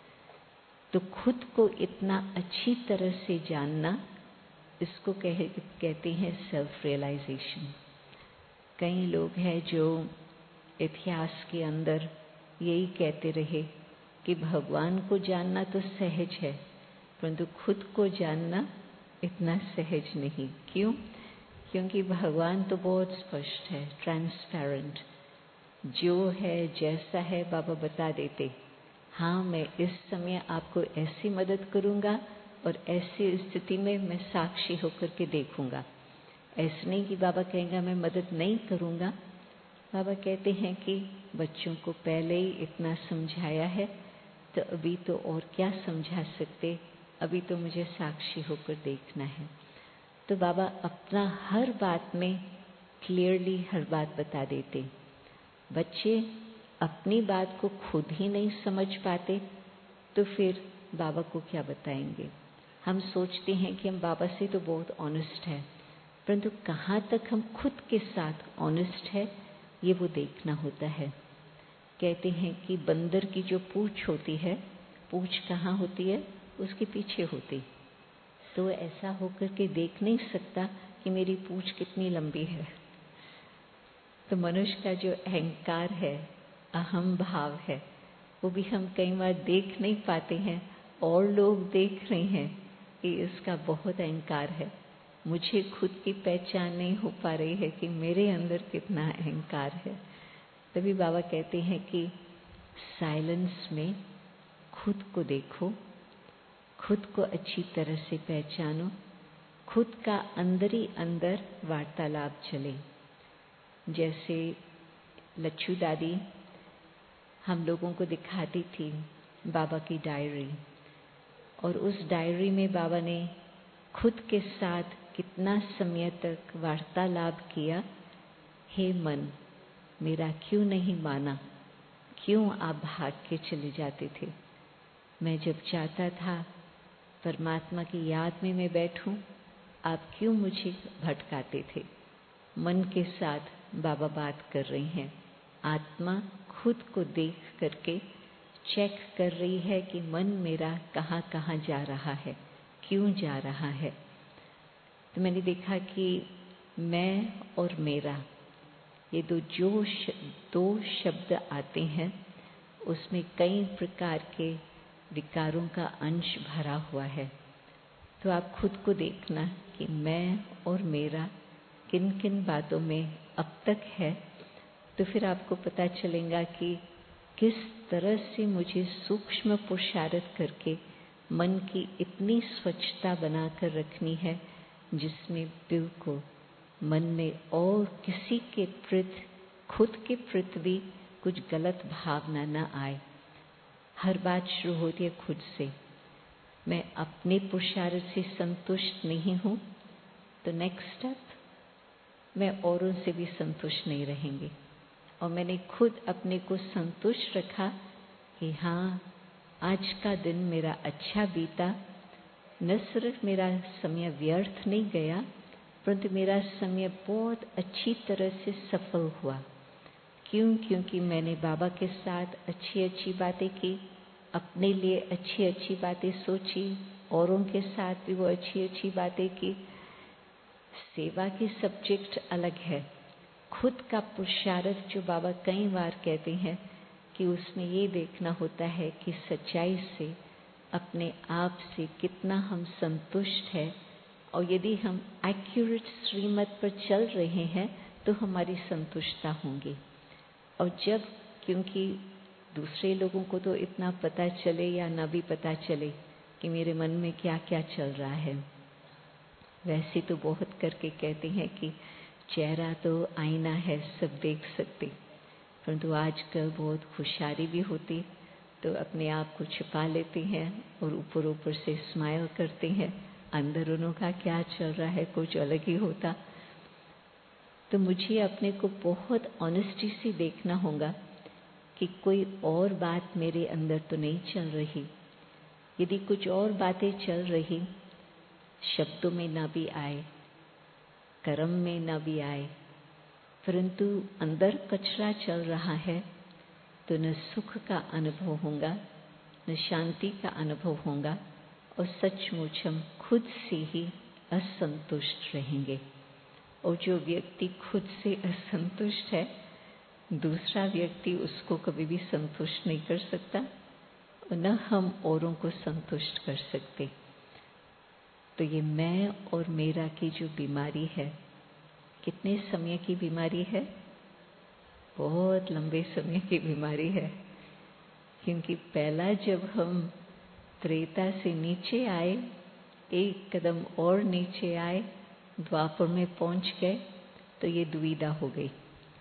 तो खुद को इतना अच्छी तरह से जानना, इसको कह, कहते हैं सेल्फ रियलाइजेशन। कई लोग हैं जो इतिहास के अंदर यही कहते रहे कि भगवान को जानना तो सहज है, परंतु खुद को जानना इतना सहज नहीं। क्यों? क्योंकि भगवान तो बहुत स्पष्ट है, ट्रांसपेरेंट, जो है जैसा है बाबा बता देते। हाँ, मैं इस समय आपको ऐसी मदद करूँगा और ऐसी स्थिति में मैं साक्षी होकर के देखूंगा। ऐसे नहीं कि बाबा कहेंगे मैं मदद नहीं करूँगा। बाबा कहते हैं कि बच्चों को पहले ही इतना समझाया है, तो अभी तो और क्या समझा सकते, अभी तो मुझे साक्षी होकर देखना है। तो बाबा अपना हर बात में क्लियरली हर बात बता देते। बच्चे अपनी बात को खुद ही नहीं समझ पाते तो फिर बाबा को क्या बताएंगे। हम सोचते हैं कि हम बाबा से तो बहुत ऑनेस्ट है, परंतु कहाँ तक हम खुद के साथ ऑनेस्ट है ये वो देखना होता है। कहते हैं कि बंदर की जो पूंछ होती है, पूंछ कहाँ होती है? उसके पीछे होती। तो वो ऐसा होकर के देख नहीं सकता कि मेरी पूंछ कितनी लंबी है। तो मनुष्य का जो अहंकार है, अहम भाव है, वो भी हम कई बार देख नहीं पाते हैं और लोग देख रहे हैं कि इसका बहुत अहंकार है। मुझे खुद की पहचान नहीं हो पा रही है कि मेरे अंदर कितना अहंकार है। तभी बाबा कहते हैं कि साइलेंस में खुद को देखो, खुद को अच्छी तरह से पहचानो, खुद का अंदर ही अंदर वार्तालाप चले। जैसे लच्छू दादी हम लोगों को दिखाती थी बाबा की डायरी, और उस डायरी में बाबा ने खुद के साथ कितना समय तक वार्तालाप किया। हे मन, मेरा क्यों नहीं माना, क्यों आप भाग के चले जाते थे? मैं जब चाहता था परमात्मा की याद में मैं बैठूं, आप क्यों मुझे भटकाते थे? मन के साथ बाबा बात कर रही हैं। आत्मा खुद को देख करके चेक कर रही है कि मन मेरा कहाँ कहाँ जा रहा है, क्यों जा रहा है। तो मैंने देखा कि मैं और मेरा, ये दो जो श, दो शब्द आते हैं, उसमें कई प्रकार के विकारों का अंश भरा हुआ है। तो आप खुद को देखना कि मैं और मेरा किन किन बातों में अब तक है, तो फिर आपको पता चलेगा कि किस तरह से मुझे सूक्ष्म पुरुषार्थ करके मन की इतनी स्वच्छता बनाकर रखनी है, जिसमें बिल्कुल मन में और किसी के प्रति, खुद के प्रति भी कुछ गलत भावना न आए। हर बात शुरू होती है खुद से। मैं अपने पुरुषार्थ से संतुष्ट नहीं हूँ, तो नेक्स्ट स्टेप मैं औरों से भी संतुष्ट नहीं रहेंगे। और मैंने खुद अपने को संतुष्ट रखा कि हाँ, आज का दिन मेरा अच्छा बीता। न सिर्फ मेरा समय व्यर्थ नहीं गया, परंतु मेरा समय बहुत अच्छी तरह से सफल हुआ। क्यों? क्योंकि मैंने बाबा के साथ अच्छी अच्छी बातें की, अपने लिए अच्छी अच्छी बातें सोची, औरों के साथ भी वो अच्छी अच्छी बातें की। सेवा की सब्जेक्ट अलग है, खुद का पुरुषार्थ जो बाबा कई बार कहते हैं कि उसमें ये देखना होता है कि सच्चाई से, अपने आप से कितना हम संतुष्ट हैं, और यदि हम एक्यूरेट श्रीमत पर चल रहे हैं तो हमारी संतुष्टता होंगी। और जब, क्योंकि दूसरे लोगों को तो इतना पता चले या ना भी पता चले कि मेरे मन में क्या क्या चल रहा है, वैसे तो बहुत करके कहते हैं कि चेहरा तो आईना है, सब देख सकते, परंतु आजकल बहुत खुशहाली भी होती तो अपने आप को छिपा लेते हैं और ऊपर ऊपर से स्माइल करते हैं, अंदर उन्हों का क्या चल रहा है कुछ अलग ही होता। तो मुझे अपने को बहुत ऑनेस्टी से देखना होगा कि कोई और बात मेरे अंदर तो नहीं चल रही। यदि कुछ और बातें चल रही, शब्दों में ना भी आए, कर्म में ना भी आए, परंतु अंदर कचरा चल रहा है, तो न सुख का अनुभव होगा, न शांति का अनुभव होगा, और सचमुच हम खुद से ही असंतुष्ट रहेंगे। और जो व्यक्ति खुद से असंतुष्ट है, दूसरा व्यक्ति उसको कभी भी संतुष्ट नहीं कर सकता, और न हम औरों को संतुष्ट कर सकते। तो ये मैं और मेरा की जो बीमारी है, कितने समय की बीमारी है? बहुत लंबे समय की बीमारी है। क्योंकि पहला जब हम त्रेता से नीचे आए, एक कदम और नीचे आए, द्वापर में पहुंच गए, तो ये दुविधा हो गई।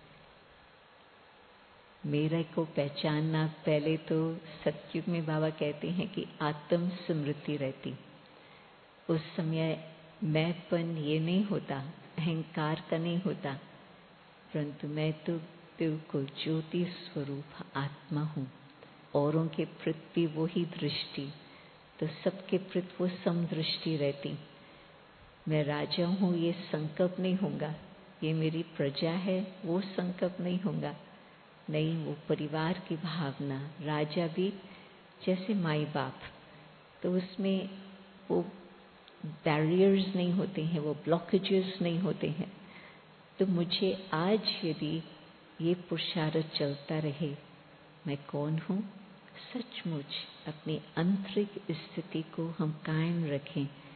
मेरे को पहचानना, पहले तो सतयुग में बाबा कहते हैं कि आत्म स्मृति रहती। उस समय मैंपन ये नहीं होता, अहंकार का नहीं होता, परंतु मैं तो बिल्कुल ज्योति स्वरूप आत्मा हूँ। औरों के प्रति वो ही दृष्टि, तो सबके प्रति वो समदृष्टि रहती। मैं राजा हूँ ये संकल्प नहीं होगा, ये मेरी प्रजा है वो संकल्प नहीं होगा, नहीं, वो परिवार की भावना। राजा भी जैसे माई बाप, तो उसमें वो बैरियर्स नहीं होते हैं, वो ब्लॉकेजेस नहीं होते हैं। तो मुझे आज यदि ये पुरुषार्थ चलता रहे, मैं कौन हूँ, सचमुच अपनी आंतरिक स्थिति को हम कायम रखें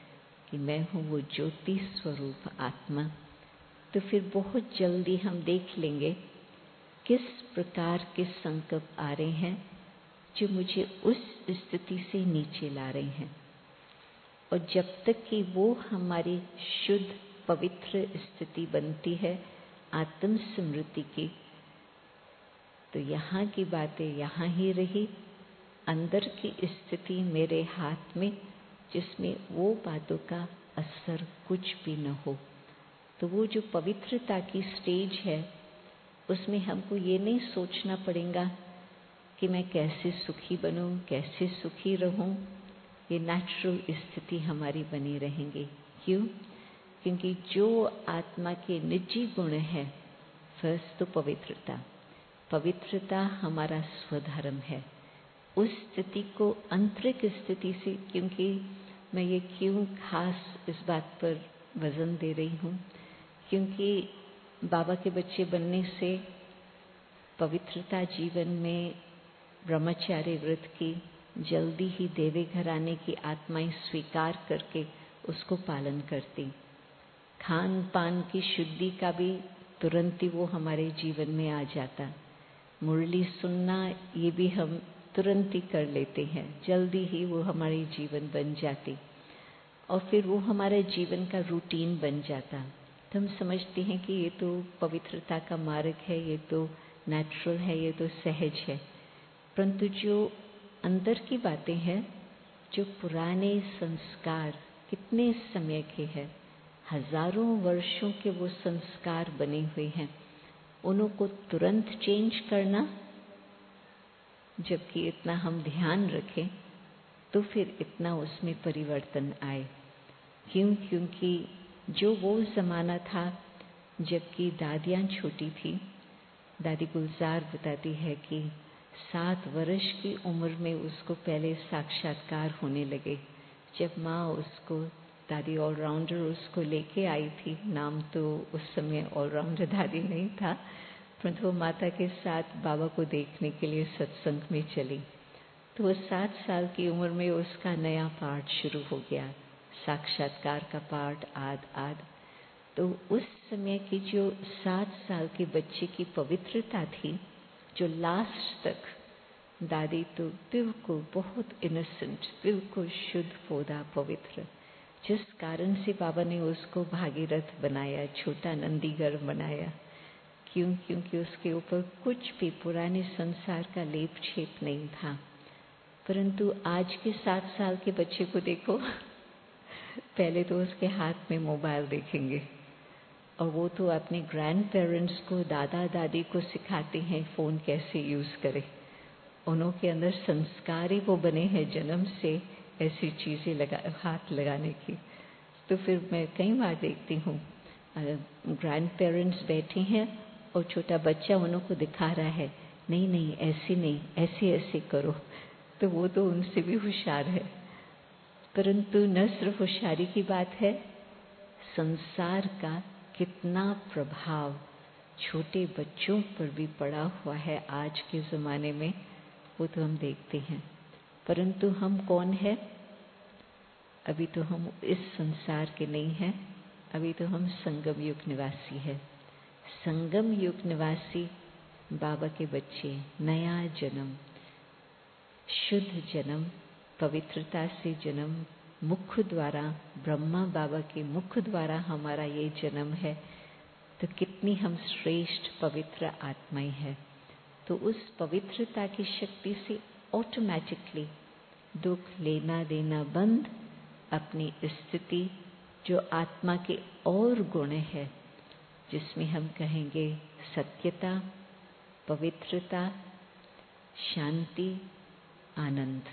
कि मैं हूँ वो ज्योति स्वरूप आत्मा, तो फिर बहुत जल्दी हम देख लेंगे किस प्रकार के संकल्प आ रहे हैं जो मुझे उस स्थिति से नीचे ला रहे हैं। और जब तक कि वो हमारी शुद्ध पवित्र स्थिति बनती है आत्म स्मृति की, तो यहाँ की बातें यहाँ ही रही, अंदर की स्थिति मेरे हाथ में, जिसमें वो बातों का असर कुछ भी न हो। तो वो जो पवित्रता की स्टेज है, उसमें हमको ये नहीं सोचना पड़ेगा कि मैं कैसे सुखी बनूं, कैसे सुखी रहूं। ये नेचुरल स्थिति हमारी बनी रहेंगी। क्यों? क्योंकि जो आत्मा के निजी गुण है, फर्स्ट तो पवित्रता, पवित्रता हमारा स्वधर्म है। उस स्थिति को आंतरिक स्थिति से, क्योंकि मैं ये क्यों खास इस बात पर वजन दे रही हूँ, क्योंकि बाबा के बच्चे बनने से पवित्रता जीवन में ब्रह्मचारी व्रत की जल्दी ही देवे घराने की आत्माएं स्वीकार करके उसको पालन करती। खान पान की शुद्धि का भी तुरंत ही वो हमारे जीवन में आ जाता। मुरली सुनना ये भी हम तुरंत ही कर लेते हैं, जल्दी ही वो हमारे जीवन बन जाती और फिर वो हमारे जीवन का रूटीन बन जाता। तो हम समझते हैं कि ये तो पवित्रता का मार्ग है, ये तो नेचुरल है, ये तो सहज है। परंतु जो अंदर की बातें हैं, जो पुराने संस्कार कितने समय के हैं, हजारों वर्षों के वो संस्कार बने हुए हैं, उनको तुरंत चेंज करना, जबकि इतना हम ध्यान रखें तो फिर इतना उसमें परिवर्तन आए। क्यों? क्योंकि जो वो ज़माना था जबकि दादियाँ छोटी थी, दादी गुलजार बताती है कि सात वर्ष की उम्र में उसको पहले साक्षात्कार होने लगे। जब माँ उसको, दादी ऑलराउंडर उसको लेके आई थी, नाम तो उस समय ऑलराउंडर दादी नहीं था, परंतु वो माता के साथ बाबा को देखने के लिए सत्संग में चली। तो वो सात साल की उम्र में उसका नया पाठ शुरू हो गया, साक्षात्कार का पाठ आद आद। तो उस समय की जो सात साल के बच्चे की पवित्रता थी, जो लास्ट तक, दादी तो बिल्कुल बहुत इनोसेंट, बिल्कुल शुद्ध पौधा पवित्र, जिस कारण से बाबा ने उसको भागीरथ बनाया, छोटा नंदीगढ़ बनाया। क्यों? क्योंकि उसके ऊपर कुछ भी पुराने संसार का लेप छेप नहीं था। परंतु आज के सात साल के बच्चे को देखो, पहले तो उसके हाथ में मोबाइल देखेंगे और वो तो अपने ग्रैंड पेरेंट्स को, दादा दादी को सिखाते हैं फ़ोन कैसे यूज़ करें। उन्हों के अंदर संस्कार ही वो बने हैं जन्म से ऐसी चीज़ें लगा हाथ लगाने की। तो फिर मैं कई बार देखती हूँ ग्रैंड पेरेंट्स बैठे हैं और छोटा बच्चा उन्हों को दिखा रहा है, नहीं नहीं ऐसे नहीं, ऐसे ऐसे करो। तो वो तो उनसे भी होशियार है। परंतु न सिर्फ होशियारी की बात है, संसार का कितना प्रभाव छोटे बच्चों पर भी पड़ा हुआ है आज के ज़माने में, वो तो हम देखते हैं। परंतु हम कौन है? अभी तो हम इस संसार के नहीं हैं, अभी तो हम संगम युग निवासी है। संगम युग निवासी बाबा के बच्चे, नया जन्म, शुद्ध जन्म, पवित्रता से जन्म, मुख द्वारा, ब्रह्मा बाबा के मुख द्वारा हमारा ये जन्म है। तो कितनी हम श्रेष्ठ पवित्र आत्माएं हैं। तो उस पवित्रता की शक्ति से ऑटोमेटिकली दुख लेना देना बंद, अपनी स्थिति जो आत्मा के और गुण है, जिसमें हम कहेंगे सत्यता, पवित्रता, शांति, आनंद,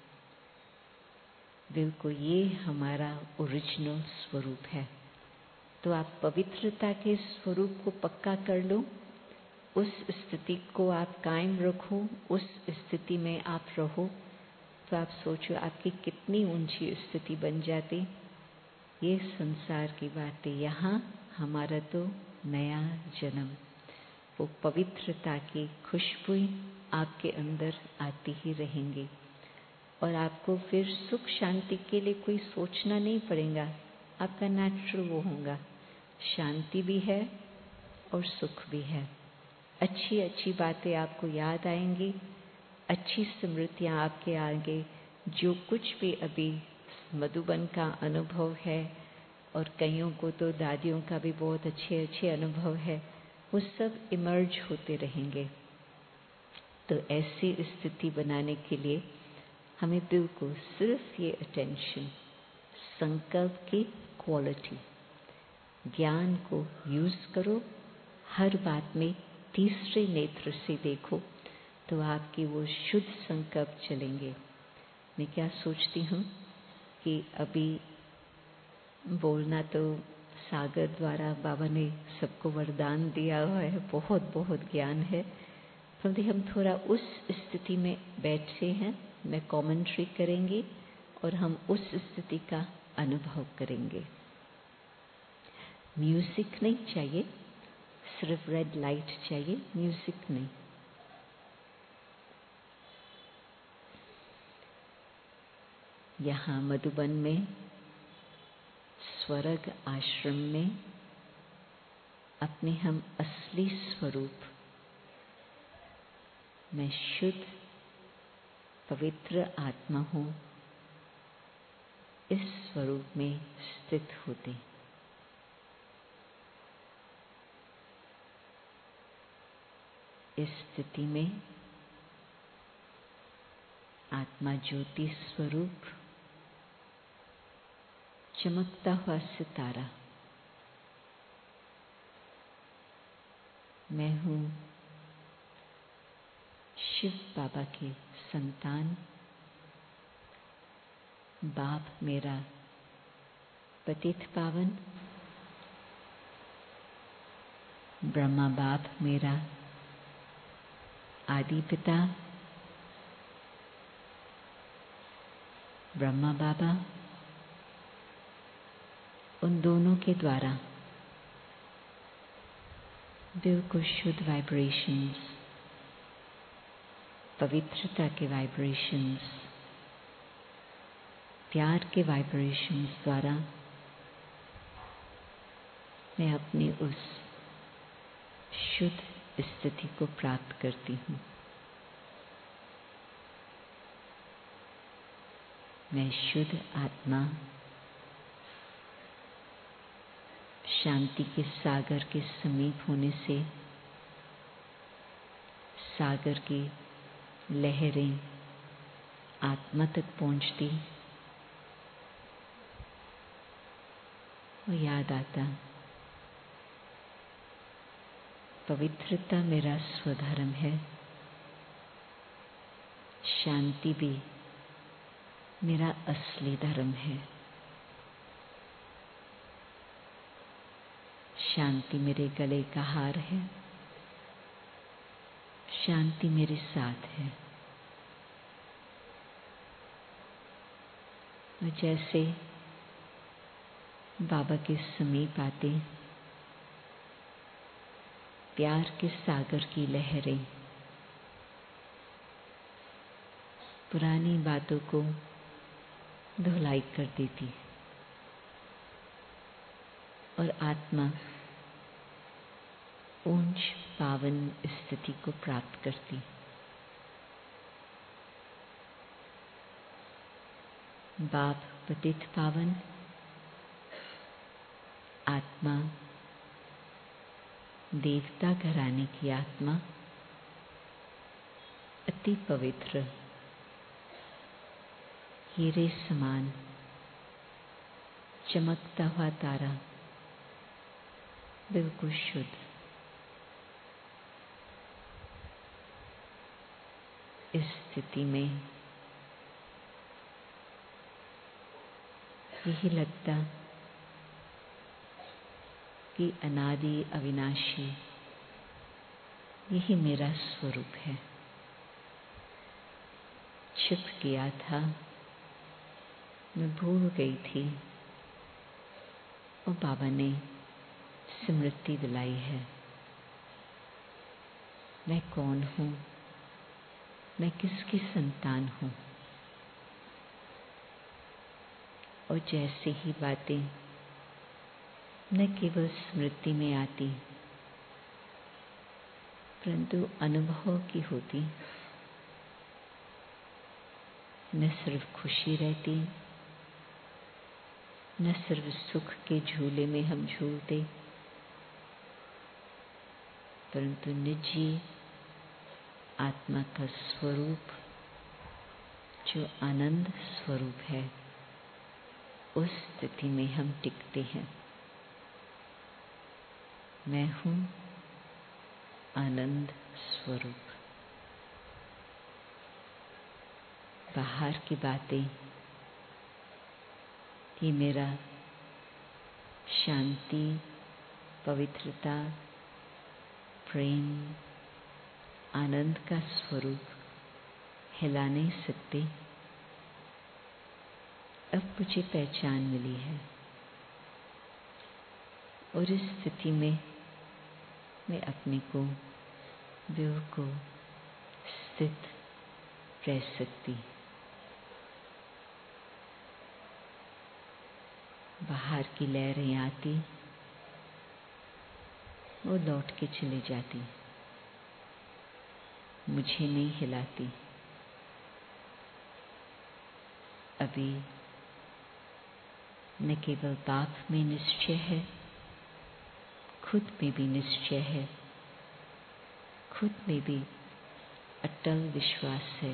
बिल्कुल ये हमारा ओरिजिनल स्वरूप है। तो आप पवित्रता के स्वरूप को पक्का कर लो, उस स्थिति को आप कायम रखो, उस स्थिति में आप रहो, तो आप सोचो आपकी कितनी ऊंची स्थिति बन जाती। ये संसार की बातें, यहाँ हमारा तो नया जन्म, वो पवित्रता की खुशबू आपके अंदर आती ही रहेंगी और आपको फिर सुख शांति के लिए कोई सोचना नहीं पड़ेगा आपका नेचुरल वो होगा, शांति भी है और सुख भी है। अच्छी अच्छी बातें आपको याद आएंगी, अच्छी स्मृतियाँ आपके आगे, जो कुछ भी अभी मधुबन का अनुभव है, और कईयों को तो दादियों का भी बहुत अच्छे अच्छे अनुभव है, वो सब इमर्ज होते रहेंगे। तो ऐसी स्थिति बनाने के लिए हमें बिल्कुल सिर्फ ये अटेंशन, संकल्प की क्वालिटी, ज्ञान को यूज करो, हर बात में तीसरे नेत्र से देखो, तो आपकी वो शुद्ध संकल्प चलेंगे। मैं क्या सोचती हूँ कि अभी बोलना तो सागर द्वारा बाबा ने सबको वरदान दिया हुआ है, बहुत बहुत ज्ञान है, परंतु हम थोड़ा उस स्थिति में बैठे हैं। मैं कमेंट्री करेंगी और हम उस स्थिति का अनुभव करेंगे। म्यूजिक नहीं चाहिए, सिर्फ रेड लाइट चाहिए, म्यूजिक नहीं। यहाँ मधुबन में स्वर्ग आश्रम में अपने हम असली स्वरूप मैं शुद्ध पवित्र आत्मा हूँ, इस स्वरूप में स्थित होते। इस स्थिति में आत्मा ज्योति स्वरूप चमकता हुआ सितारा, मैं हूँ शिव बाबा की संतान। बाप मेरा पतित पावन, ब्रह्मा बाप मेरा आदि पिता, ब्रह्मा बाबा उन दोनों के द्वारा बिल्कुल शुद्ध वाइब्रेशंस, पवित्रता के वाइब्रेशंस, प्यार के वाइब्रेशंस द्वारा मैं अपनी उस शुद्ध स्थिति को प्राप्त करती हूँ। मैं शुद्ध आत्मा शांति के सागर के समीप होने से सागर की लहरें आत्मा तक पहुंचती और याद आता, पवित्रता मेरा स्वधर्म है, शांति भी मेरा असली धर्म है। शांति मेरे गले का हार है, शांति मेरे साथ है। और जैसे बाबा के समीप आते प्यार के सागर की लहरें पुरानी बातों को धुलाई कर देती और आत्मा ऊंच पावन स्थिति को प्राप्त करती। बाप पतित पावन, आत्मा देवता घराने की आत्मा, अति पवित्र, हीरे समान चमकता हुआ तारा, बिल्कुल शुद्ध। इस स्थिति में यही लगता कि अनादि अविनाशी यही मेरा स्वरूप है। छिप गया था, मैं भूल गई थी और बाबा ने स्मृति दिलाई है। मैं कौन हूँ, मैं किसकी संतान हूँ। और जैसे ही बातें न केवल स्मृति में आती परंतु अनुभव की होती। न सिर्फ खुशी रहती, न सिर्फ सुख के झूले में हम झूलते, परंतु निजी आत्मा का स्वरूप जो आनंद स्वरूप है, उस स्थिति में हम टिकते हैं। मैं हूँ आनंद स्वरूप। बाहर की बातें, ये मेरा शांति, पवित्रता, प्रेम, आनंद का स्वरूप हिला नहीं सकते। अब मुझे पहचान मिली है और इस स्थिति में मैं अपने को विव को स्थित रह सकती। बाहर की लहरें आती, वो लौट के चली जाती, मुझे नहीं हिलाती। अभी न केवल बाप में निश्चय है, खुद में भी निश्चय है, खुद में भी अटल विश्वास है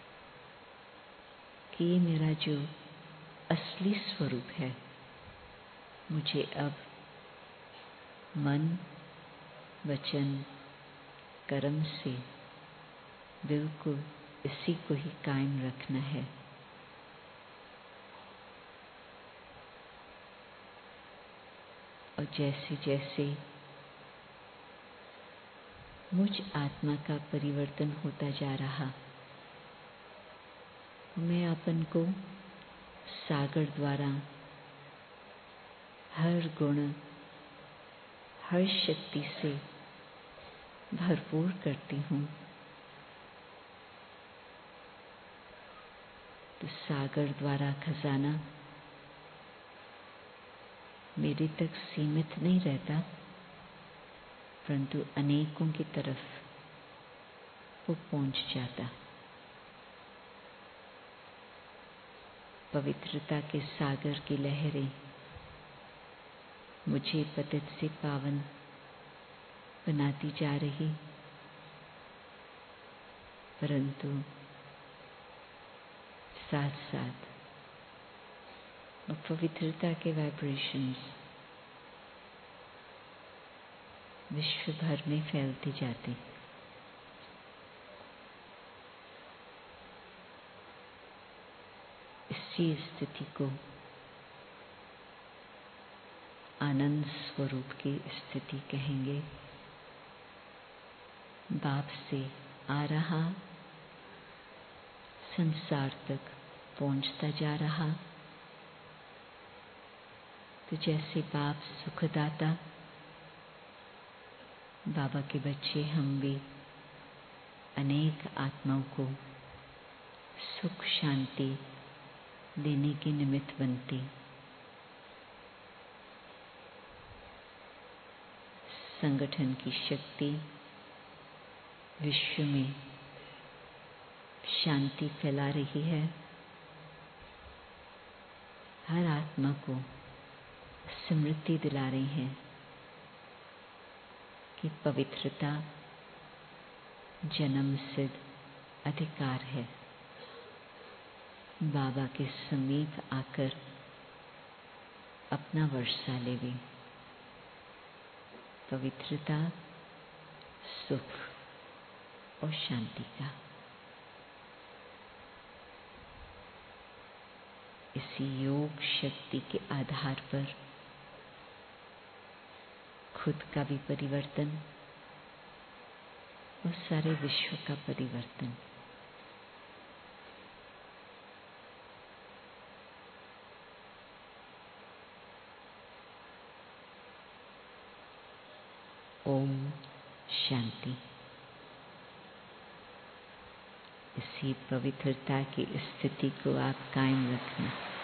कि ये मेरा जो असली स्वरूप है, मुझे अब मन, वचन, कर्म से बिल्कुल इसी को ही कायम रखना है। और जैसे जैसे मुझ आत्मा का परिवर्तन होता जा रहा, मैं अपन को सागर द्वारा हर गुण, हर शक्ति से भरपूर करती हूँ। तो सागर द्वारा खजाना मेरे तक सीमित नहीं रहता, परंतु अनेकों की तरफ वो पहुंच जाता। पवित्रता के सागर की लहरें मुझे पतित से पावन बनाती जा रही, परंतु साथ साथ वो पवित्रता के वाइब्रेशंस विश्व भर में फैलते जाते। इसी स्थिति को आनंद स्वरूप की स्थिति कहेंगे। बाप से आ रहा, संसार तक पहुंचता जा रहा। तो जैसे बाप सुखदाता, बाबा के बच्चे हम भी अनेक आत्माओं को सुख शांति देने के निमित्त बनते। संगठन की शक्ति विश्व में शांति फैला रही है। हर आत्मा को स्मृति दिला रही है कि पवित्रता जन्म सिद्ध अधिकार है। बाबा के समीप आकर अपना वर्षा लेवे। पवित्रता, सुख और शांति का। इसी योग शक्ति के आधार पर खुद का भी परिवर्तन और सारे विश्व का परिवर्तन। ओम शांति। इसी पवित्रता की स्थिति को आप कायम रखना।